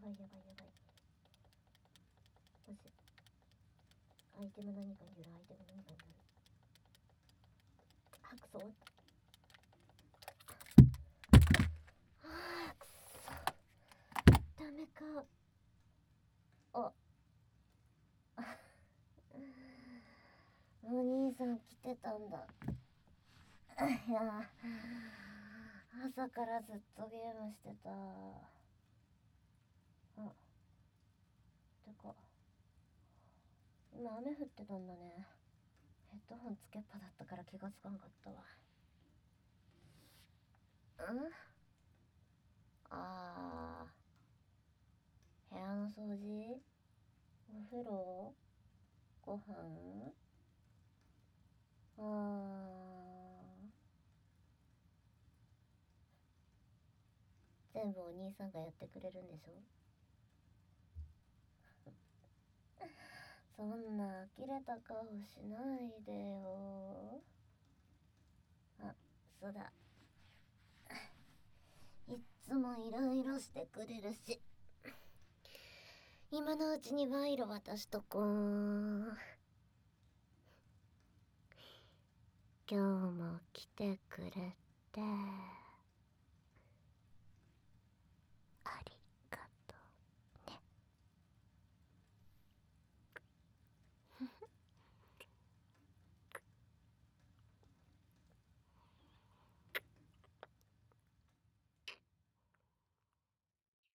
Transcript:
ばい。どうしよう。アイテム何かによる。あ、くそ。くそ。ダメか。あ。お兄さん来てたんだ。いや、朝からずっとゲームしてた。あ、てか今雨降ってたんだね。ヘッドホンつけっぱだったから気がつかんかったわ。あー、部屋の掃除、お風呂、ご飯、全部お兄さんがやってくれるんでしょ。そんな呆れた顔しないでよ。あ、そうだ。いっつもいろいろしてくれるし、今のうちに賄賂渡しとこう。今日も来てくれて